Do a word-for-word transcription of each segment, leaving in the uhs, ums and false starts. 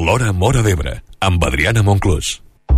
L'Hora Móra d'Ebre, amb Adriana Monclús.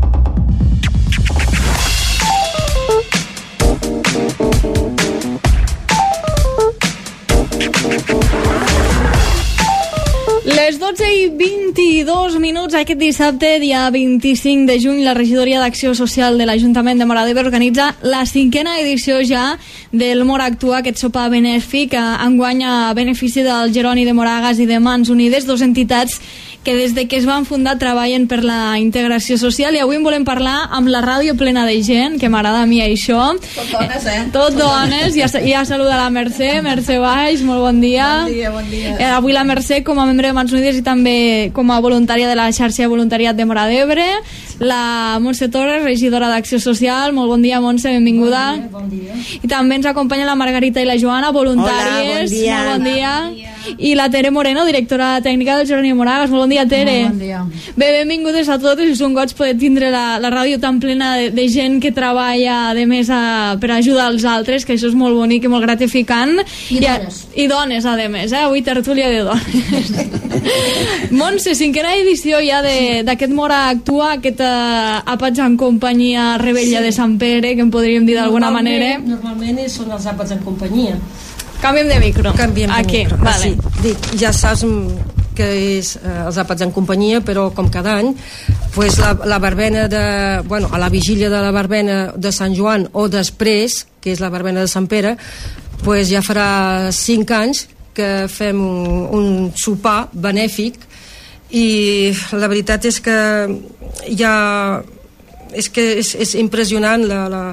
Les dotze i vint-i-dos minuts aquest dissabte, dia vint-i-cinc de juny, la regidoria d'Acció Social de l'Ajuntament de Móra d'Ebre organitza la cinquena edició ja del Móra Actua, aquest sopar benèfic enguany a benefici del Jeroni de Moragas i de Mans Unides, dos entitats que des de que es van fundar treballen per la integració social, i avui en volem parlar amb la ràdio plena de gent, que m'agrada a mi això. Tot dones, eh? Tot dones, ja, ja saluda la Mercè, Mercè Baix, molt bon dia. Bon dia, bon dia. Eh, avui la Mercè com a membre de Mans Unides i també com a voluntària de la xarxa de voluntariat de Móra d'Ebre. La Montse Torres, regidora d'Acció Social. Molt bon dia, Montse, benvinguda. Bon dia, bon dia. I també ens acompanya la Margarita i la Joana, voluntàries. Hola, bon dia. Molt bon dia. Bon dia. I la Tere Moreno, directora tècnica del Jeroni de Moragas. Molt bon dia, Tere. Molt bon dia. Bé, benvingudes a totes, és un goig poder tindre la, la ràdio tan plena de, de gent que treballa, a més, a, per ajudar els altres, que això és molt bonic i molt gratificant. I, I dones. A, I dones, a més, eh? Avui tertúlia de dones. Montse, cinquena edició ja d'aquest Móra Actua, aquest uh, àpats en companyia Rebella sí. de Sant Pere, que en podríem dir d'alguna manera. Normalment són els àpats en companyia. Canviem de micro. Canviem de Aquí, micro. vale. Ah, sí. Dic, ja saps que és eh, els àpats en companyia, però com cada any pues la, la verbena de, bueno, a la vigília de la verbena de Sant Joan o després, que és la verbena de Sant Pere, pues ja farà cinc anys que fem un, un sopar benèfic, i la veritat és que ja és que és, és impressionant la, la...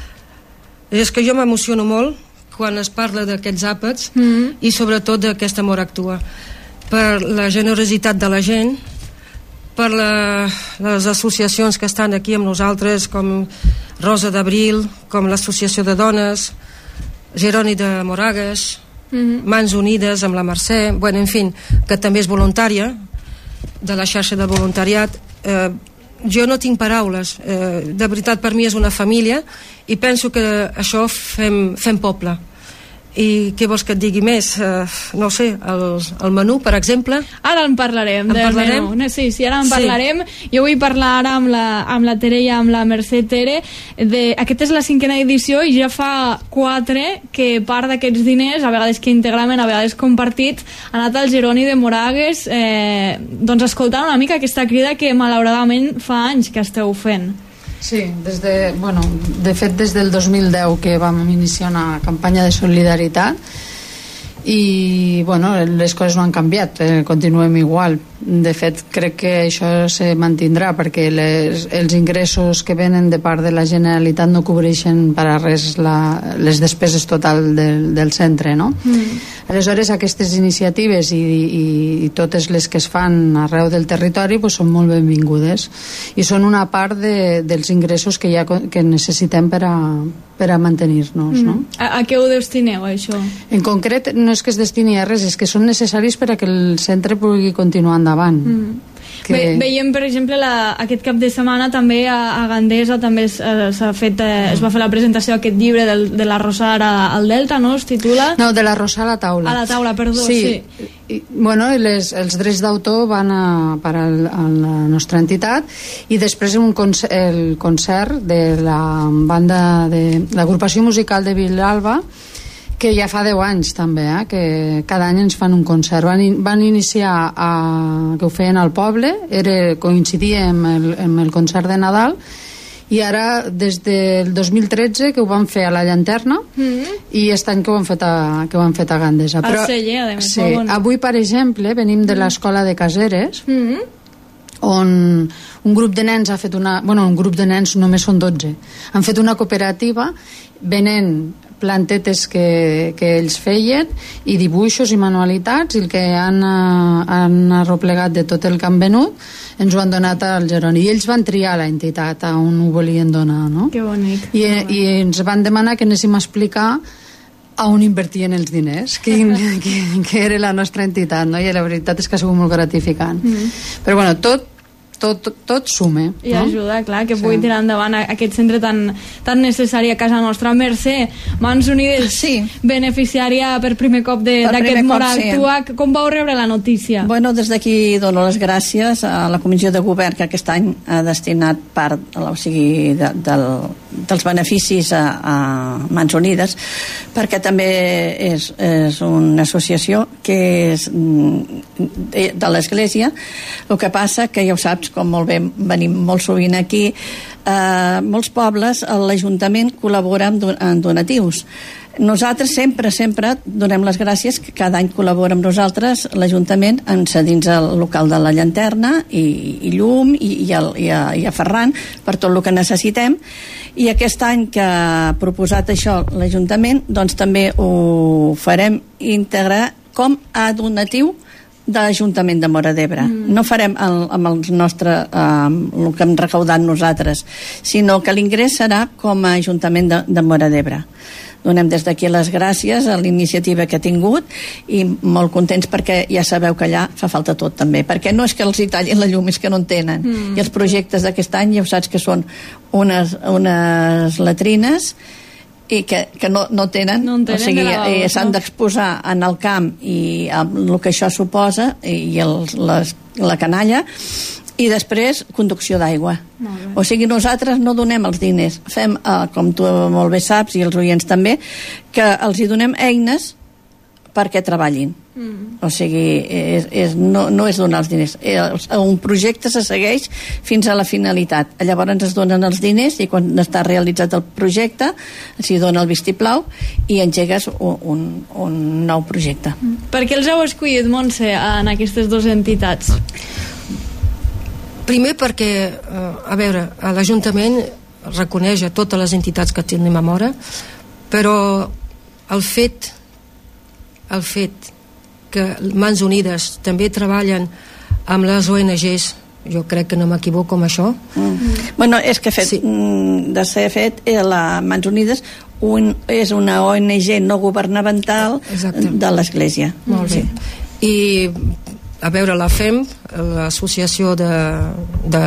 és que jo m'emociono molt quan es parla d'aquests àpats mm-hmm. i sobretot d'aquesta Móra Actua, per la generositat de la gent, per la, les associacions que estan aquí amb nosaltres, com Rosa d'Abril, com l'Associació de Dones, Jeroni de Moragas, mm-hmm. Mans Unides amb la Mercè, bueno, en fi, que també és voluntària de la xarxa de voluntariat. eh, jo no tinc paraules, eh, de veritat per mi és una família, i penso que això fem, fem poble. I què vols que et digui més? Uh, no ho sé, el, el menú, per exemple. Ara en parlarem, en del parlarem? menú. Sí, sí, ara en sí. parlarem. Jo vull parlar ara amb la, amb la Tere i amb la Mercè. Tere, de, aquesta és la cinquena edició i ja fa quatre que part d'aquests diners, a vegades que íntegrament, a vegades compartits, ha anat al Jeroni de Moragas, eh, doncs escoltant una mica aquesta crida que malauradament fa anys que esteu fent. Sí, des de, bueno, de fet des del dos mil deu que vam iniciar una campanya de solidaritat i bueno, les coses no han canviat, eh, continuem igual. De fet crec que això se mantindrà perquè les, els ingressos que venen de part de la Generalitat no cobreixen per a res la, les despeses total del, del centre, no? Mm. Aleshores aquestes iniciatives i, i, i totes les que es fan arreu del territori pues, són molt benvingudes i són una part de, dels ingressos que, ja, que necessitem per a, per a mantenir-nos, mm. no? A, a què ho destineu, això? En concret no és que es destini a res, és que són necessaris per a que el centre pugui continuar endavant. Mm. Que... Ve, veiem, per exemple, la, aquest cap de setmana també a, a Gandesa també s'ha fet, eh, es va fer la presentació d'aquest llibre del, de la Rosara al Delta, no? Es titula? No, de la Rosara a la taula. A la taula, perdó, sí. sí. I, bueno, les, els drets d'autor van a, per a, a la nostra entitat i després un concert, el concert de la banda de l'agrupació musical de Vilalba, que ja fa deu anys també, eh? Que cada any ens fan un concert. Van, in, van iniciar a, que ho feien al poble, era, coincidia amb el, amb el concert de Nadal, i ara des del dos mil tretze que ho van fer a la Llanterna mm-hmm. i aquest any que ho han fet a, que ho han fet a Gandesa. Però, al celler, a més, sí, avui per exemple venim de l'escola de Caseres mm-hmm. on un grup de nens ha fet una... Bueno, un grup de nens només són dotze. Han fet una cooperativa venent plantetes que, que ells feien i dibuixos i manualitats, i el que han, han arroplegat de tot el que han venut ens ho han donat al Jeroni, i ells van triar la entitat a on ho volien donar, no? Que bonic. I, i ens van demanar que anéssim a explicar a on invertien els diners, que, que, que era la nostra entitat, no? I la veritat és que ha sigut molt gratificant. Mm. Però bueno, tot tot, tot, tot sume. I no? ajuda, clar, que pugui tirar endavant aquest centre tan, tan necessari a casa nostra. Mercè, Mans Unides, Sí. beneficiària per primer cop de- Per d'aquest primer cop, Mora sí. Actua. Com vau rebre la notícia? Bueno, des d'aquí dono les gràcies a la Comissió de Govern que aquest any ha destinat part, o sigui, de, del, dels beneficis a, a Mans Unides, perquè també és, és una associació que és de, de l'Església. El que passa que ja ho saps, com molt bé venim molt sovint aquí, eh, molts pobles, l'Ajuntament col·labora amb, don, amb donatius. Nosaltres sempre, sempre donem les gràcies, que cada any col·labora amb nosaltres l'Ajuntament en dins el local de la llanterna i, i llum i, i, el, i, a, i a Ferran per tot el que necessitem, i aquest any que ha proposat això l'Ajuntament, doncs també ho farem íntegre com a donatiu de l'Ajuntament de Móra d'Ebre. Mm. No farem el, amb el nostre eh, el que hem recaudat nosaltres, sinó que l'ingrés serà com a Ajuntament de, de Móra d'Ebre. Donem des d'aquí les gràcies a la iniciativa que ha tingut i molt contents perquè ja sabeu que allà fa falta tot també, perquè no és que els hi tallin la llum, és que no en tenen. Mm. I els projectes d'aquest any ja ho saps que són unes, unes latrines i que, que no, no tenen, no tenen o sigui, lavabos, eh, s'han no? d'exposar en el camp i amb el que això suposa i els, les, la canalla, i després conducció d'aigua. O sigui, nosaltres no donem els diners, fem, eh, com tu molt bé saps i els oients també, que els hi donem eines perquè treballin. Mm. O sigui, és, és, no, no és donar els diners. És, un projecte se segueix fins a la finalitat. Llavors ens donen els diners i quan està realitzat el projecte s'hi dona el vistiplau i engegues un, un, un nou projecte. Mm. Per què els heu escollit, Montse, en aquestes dues entitats? Primer perquè, eh, a veure, l'Ajuntament reconeix a totes les entitats que tenim a Móra, però el fet el fet que Mans Unides també treballen amb les O N Ges, jo crec que no m'equivoco amb això. Mm. Bueno, és que fet, Sí. de ser fet, eh, la Mans Unides un, és una O N G no governamental Exacte. de l'Església. Molt bé. I a veure, la F E M, l'associació de, de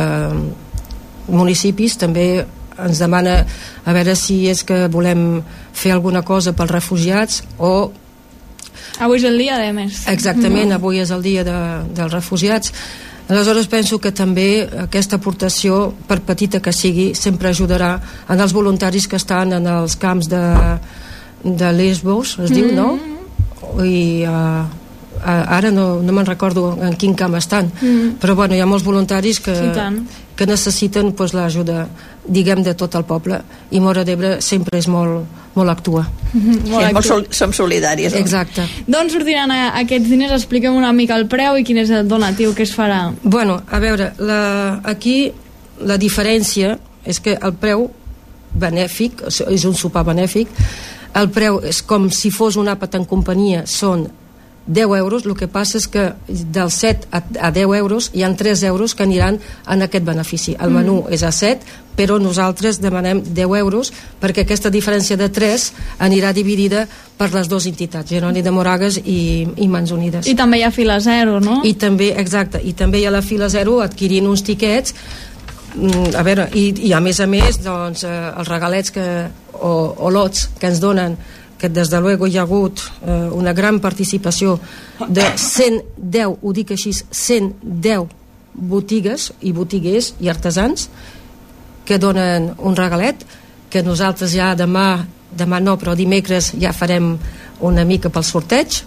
municipis, també ens demana a veure si és que volem fer alguna cosa pels refugiats o... Avui és el dia, a més. Exactament, avui és el dia de, dels refugiats. Aleshores penso que també aquesta aportació, per petita que sigui, sempre ajudarà en els voluntaris que estan en els camps de, de Lesbos, es diu, no? I uh, ara no, no me'n recordo en quin camp estan, mm. però bueno, hi ha molts voluntaris que, que necessiten pues, l'ajuda, diguem, de tot el poble, i Móra d'Ebre sempre és molt, molt actua. Mm-hmm. Molt sí, molt sol, som solidàries. Exacte. D'on sortiran aquests diners? Expliquem una mica el preu i quin és el donatiu que es farà. Bueno, a veure, la, aquí la diferència és que el preu benèfic, és un sopar benèfic, el preu és com si fos un àpat en companyia, són deu euros, el que passa és que dels set a deu euros hi ha tres euros que aniran en aquest benefici. El menú mm. és a set, però nosaltres demanem deu euros perquè aquesta diferència de tres anirà dividida per les dues entitats, Jeroni de Moragues i, i Mans Unides. I també hi ha fila zero, no? I també, exacte, i també hi ha la fila zero adquirint uns tiquets, a veure, i, i a més a més doncs, eh, els regalets que, o, o lots que ens donen, que des de luego hi ha hagut eh, una gran participació de cent deu, ho dic així, cent deu botigues i botiguers i artesans que donen un regalet que nosaltres ja demà, demà no, però dimecres ja farem una mica pel sorteig,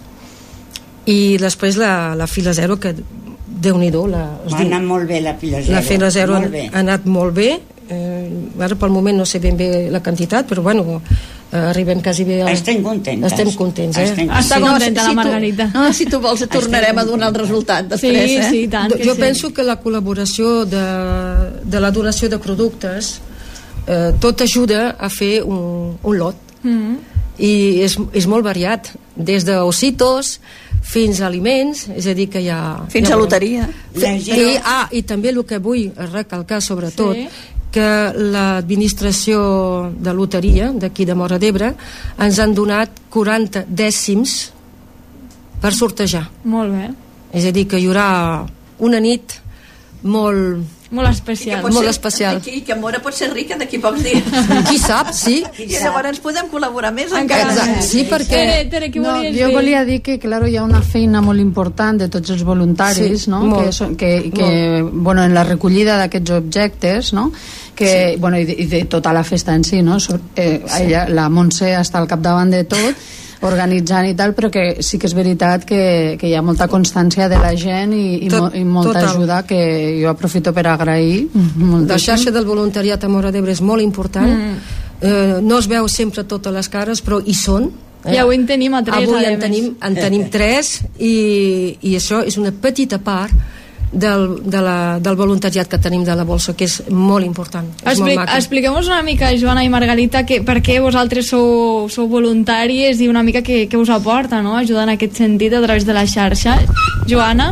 i després la, la fila zero que Déu-n'hi-do, la, ha anat molt bé la fila zero, la fila zero molt bé. ha anat molt bé, eh, ara pel moment no sé ben bé la quantitat, però bueno, eh, arribem quasi bé a... Estem contentes. Estem contents, eh? Estem Està No, contenta si la Margarita. Tu, no, si tu vols tornarem a donar el resultat després, sí, eh? sí, tant que Jo sí. penso que la col·laboració de, de la donació de productes eh, tot ajuda a fer un, un lot. Mm. I és, és molt variat, des d'ositos fins a aliments, és a dir que hi ha... Fins hi ha a loteria. La I, gent... ah, i també el que vull recalcar sobretot, Sí. que l'administració de loteria d'aquí de Móra d'Ebre ens han donat quaranta dècims per sortejar. Molt bé. És a dir, que hi haurà una nit molt... Molt especial. Molt especial. Aquí, que Mora pot ser rica d'aquí pocs dies. Qui sap, sí. I llavors podem col·laborar més encara. Exacte, sí, perquè... Tere, Tere, què no, volies jo dir? volia dir que, claro, hi ha una feina molt important de tots els voluntaris, Sí, no? molt, que, són, que, que bueno, en la recollida d'aquests objectes, no? Que, sí. bueno, i, de, i de tota la festa en si, no? Eh, sí. ella, la Montse està al capdavant de tot, organitzant i tal, però que sí que és veritat que, que hi ha molta constància de la gent i, i, Tot, mo, i molta total. ajuda que jo aprofito per agrair. La xarxa del voluntariat a Móra d'Ebre és molt important. Mm. Eh, no es veu sempre totes les cares, però hi són. Eh? I avui en tenim a tres, avui en tenim, en tenim tres i, i això és una petita part del, de la, del voluntariat que tenim de la Bolsa, que és molt important. Expli Expliqueu-nos una mica, Joana i Margarita, que, per què vosaltres sou, sou voluntàries i una mica què, què us aporta, no? Ajudar en aquest sentit a través de la xarxa. Joana?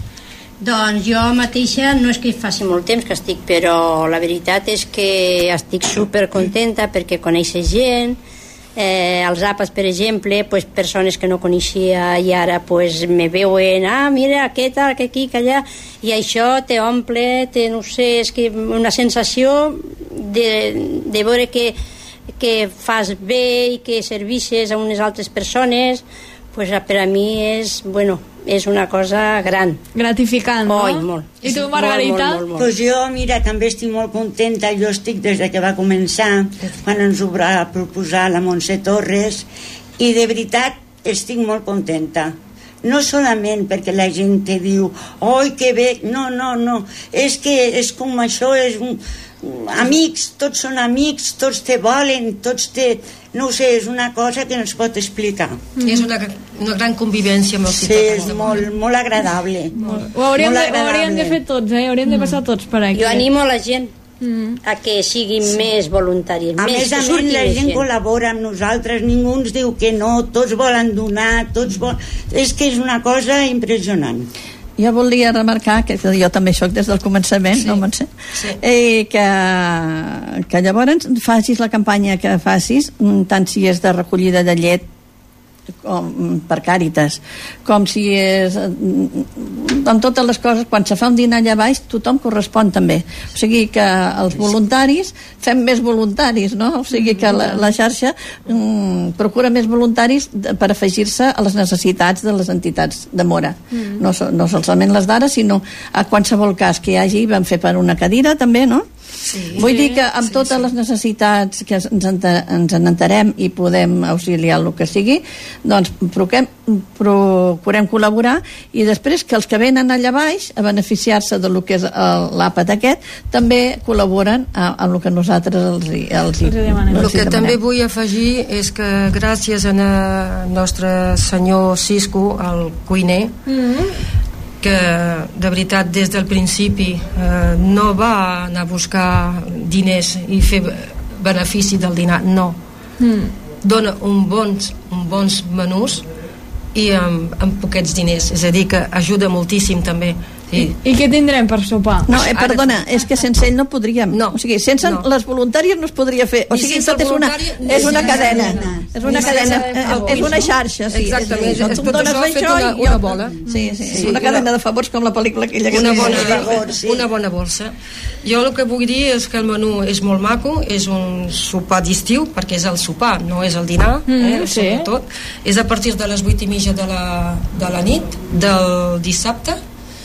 Doncs jo mateixa no és que faci molt temps que estic, però la veritat és que estic super contenta perquè coneixes gent. Eh, els àpats, per exemple, pues, persones que no coneixia i ara pues, me veuen, ah, mira, què tal, que aquí, que allà, i això te omple, te, no sé, és que una sensació de, de veure que, que fas bé i que servisses a unes altres persones, pues, per a mi és, bueno, és una cosa gran. Gratificant, no? Oi, molt. I tu, Margarita? Molt, molt, molt. Pues jo, mira, també estic molt contenta. Jo estic des de que va començar, quan ens ho va proposar la Montse Torres, i de veritat estic molt contenta. No solament perquè la gent te diu, oi, que bé, no, no, no, és que és com això, és un... amics, tots són amics, tots te volen, tots te... No ho sé, és una cosa que no es pot explicar. Mm. És una, una gran convivència amb els sí, ciutadans. Sí, és molt, molt agradable. Molt. Ho, hauríem molt de, agradable. ho hauríem de fer tots, eh? Hauríem de passar tots per aquí. Jo animo la gent mm. a que siguin sí. més voluntaris. A més, més, a més, la gent, gent col·labora amb nosaltres, ningú ens diu que no, tots volen donar, tots volen... És que és una cosa impressionant. Jo volia remarcar que jo també sóc des del començament, sí. no Montse? Sí. Eh, que, que llavors facis la campanya que facis, tant si és de recollida de llet com per Càritas, com si és amb totes les coses, quan se fa un dinar allà baix tothom correspon també, o sigui que els voluntaris fem més voluntaris, no? O sigui que la, la xarxa mm, procura més voluntaris per afegir-se a les necessitats de les entitats de Móra, mm. no, no solament les d'ara, sinó a qualsevol cas que hi hagi, vam fer per una cadira també, no? Sí, vull dir que amb sí, totes sí. les necessitats que ens, ens en enterem i podem auxiliar el que sigui, doncs procurem, procurem col·laborar, i després que els que venen allà baix a beneficiar-se de lo que és l'àpat aquest també col·laboren a, a lo que nosaltres els, els, els demanem. El que també vull afegir és que gràcies al nostre senyor Cisco, el cuiner, mm-hmm. que de veritat des del principi eh, no va anar a buscar diners i fer benefici del dinar, no. Mm. Dona un bons, un bons menús i amb, amb poquets diners, és a dir que ajuda moltíssim també. Sí. I, I què tindrem per sopar? No, eh, perdona, és que sense ell no podríem. No. O sigui, sense no. les voluntàries no es podria fer. O sigui, tot és una, és una cadena. És una cadena, és una xarxa. Sí, exactament. És, és, tu dones això una, i una bola. Sí, sí, sí, una cadena de favors com la pel·lícula aquella que una bona, favor, sí. una bona bolsa. Jo el que vull dir és que el menú és molt maco, és un sopar d'estiu, perquè és el sopar, no és el dinar, mm, eh, sí. sobretot. És a partir de les vuit i mitja de la, de la nit, del dissabte,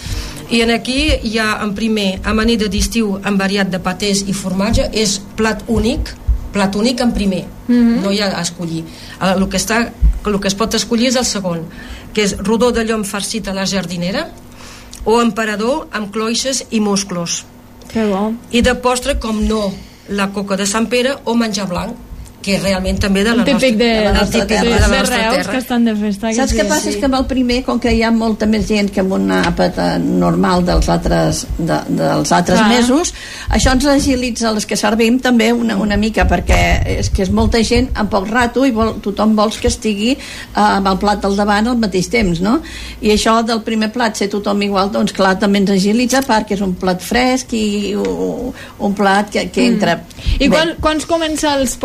i en aquí hi ha en primer amanida d'estiu amb variat de patés i formatge, és plat únic, plat únic en primer, mm-hmm. no hi ha a escollir. El que, està, el que es pot escollir és el segon, que és rodó de llom farcit a la jardinera o emperador amb cloixes i musclos. Que bo. I de postre, com no, la coca de Sant Pere o menjar blanc, que realment també de la nostra, típic de, de la nostra típic terra, de, de la de nostra Reus, terra. que estan de festa. Saps què passa? Sí. És que amb el primer, com que hi ha molta més gent que amb un àpat normal dels altres, de, dels altres ah. mesos, això ens agilitza les que servim també una, una mica, perquè és que és molta gent en poc rato i vol, tothom vols que estigui uh, amb el plat al davant al mateix temps, no? I això del primer plat ser tothom igual, doncs clar, també ens agilitza perquè és un plat fresc i un, un plat que, que entra mm. I quan, quants comença els po i cal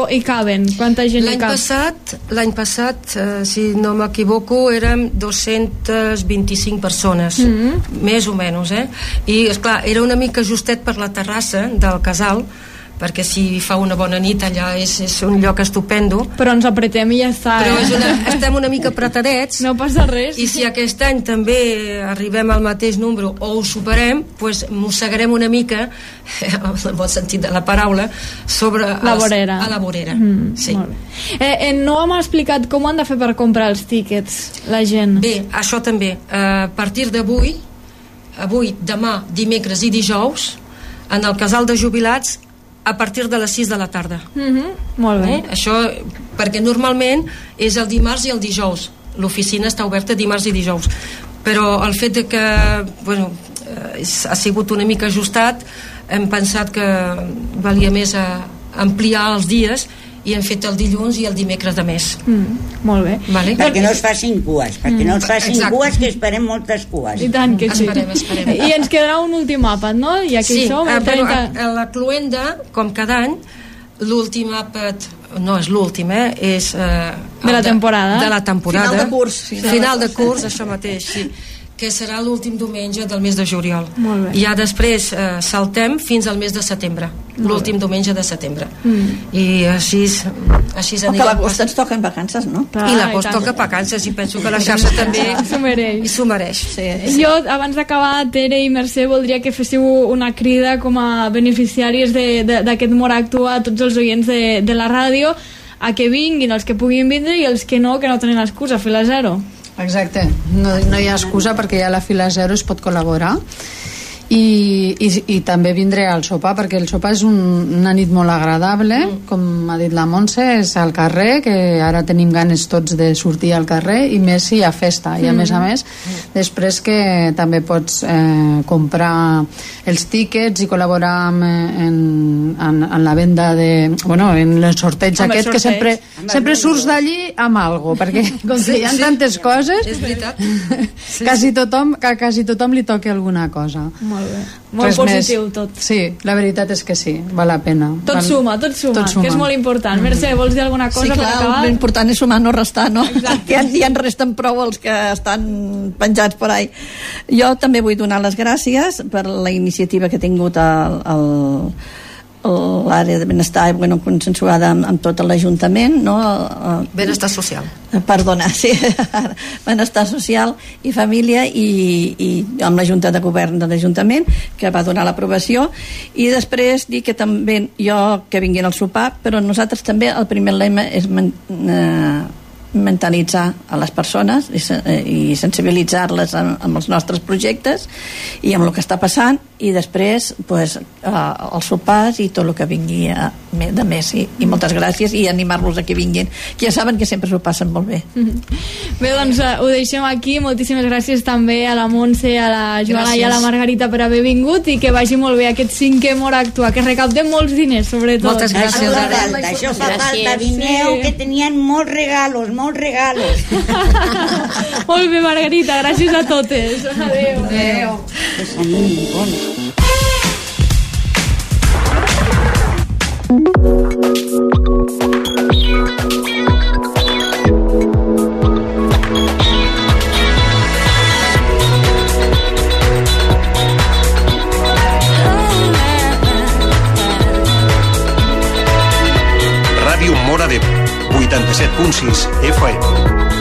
anaven? Quanta gent hi L'any cap? passat, l'any passat eh, si no m'equivoco, érem dos-centes vint-i-cinc persones, mm-hmm. més o menys, eh? I, esclar, era una mica justet per la terrassa del casal, perquè si fa una bona nit allà és, és un lloc estupendo, però ens apretem i ja està, però eh? és una, estem una mica apretadets, no passa res, i si aquest any també arribem al mateix número o ho superem, pues mossegarem una mica en el bon sentit de la paraula sobre la vorera, els, a la vorera. Mm, sí. eh, eh, no hem explicat com han de fer per comprar els tíquets la gent. Bé, això també, a partir d'avui avui, demà, dimecres i dijous en el casal de jubilats a partir de les sis de la tarda. Mm-hmm. Molt bé. Eh? Això, perquè normalment és el dimarts i el dijous. L'oficina està oberta dimarts i dijous. Però el fet de que bueno, eh, ha sigut una mica ajustat, hem pensat que valia més a ampliar els dies i hem fet el dilluns i el dimecres de mes. Mm, molt bé. Vale? Perquè no es facin cues, perquè mm. no es facin Exacte. cues, que esperem moltes cues. I tant que sí. Esperem, esperem. I ens quedarà un últim àpat, no? I aquí sí, som. eh, però trenta... a, a la Cluenda, com cada any, l'últim àpat, no és l'últim, eh? És... Eh, de la temporada. De, de la temporada. Final de curs. Final, Final de curs, això mateix, sí. Que serà l'últim diumenge del mes de juliol. Molt bé. I ja després eh, saltem fins al mes de setembre, l'últim diumenge de setembre. Mm. I així, així anirem. Que l'agost ens toquen vacances, no? Clar, I l'agost toca vacances, i penso que la xarxa també s'ho mereix. I s'ho mereix. Sí, sí. Jo, abans d'acabar, Tere i Mercè, voldria que féssiu una crida com a beneficiaris d'aquest Mora Actua a tots els oients de, de la ràdio, a que vinguin els que puguin vindre i els que no, que no tenen excusa, fila zero. Exacte, no, no hi ha excusa perquè ja a la fila zero es pot col·laborar i, i, i també vindré al sopar, perquè el sopar és un, una nit molt agradable, mm. com ha dit la Montse, és al carrer, que ara tenim ganes tots de sortir al carrer, i més si hi ha festa, i a mm. més a més mm. després que també pots eh, comprar els tíquets i col·laborar amb, en, en, en la venda de, bueno, en el sorteig amb aquest, el sorteig, que sempre, sempre surts d'allí amb algo, perquè com que hi ha sí, tantes sí, coses, és veritat. Sí. quasi, tothom, quasi tothom li toca alguna cosa. Molt bé. Molt Res positiu més. Tot. Sí, la veritat és que sí, val la pena. Tot val... suma, tot suma, tot suma, que és molt important. Mm. Mercè, vols dir alguna cosa sí, clar, per acabar? L'important és sumar, no restar, no? Ja, ja en resten prou els que estan penjats per ahí. Jo també vull donar les gràcies per la iniciativa que ha tingut el, el l'àrea de benestar bueno, consensuada amb, amb tot l'Ajuntament, no? Benestar social. Perdona, sí, benestar social i família i, i amb la Junta de Govern de l'Ajuntament, que va donar l'aprovació, i després dir que també jo que vinguin al sopar, però nosaltres també el primer lema és eh, mentalitzar a les persones i, i sensibilitzar-les amb, amb els nostres projectes i amb el que està passant, i després pues, eh, els sopars i tot el que vingui a, de més, i, i moltes gràcies, i animar-los a que vinguin, que ja saben que sempre s'ho passen molt bé. Bé, doncs uh, ho deixem aquí. Moltíssimes gràcies també a la Montse, a la Joana gràcies. I a la Margarita per haver vingut, i que vagi molt bé aquest cinquè Mora Actua, que recaptem molts diners, sobretot. Moltes gràcies. Això fa falta, això fa falta. Vineu, que tenien molts regalos, molts regalos. Molt bé, Margarita, gràcies a totes. Adéu. Adéu. Adéu. Ràdio Móra d'Ebre, vuitanta-set punt sis F M.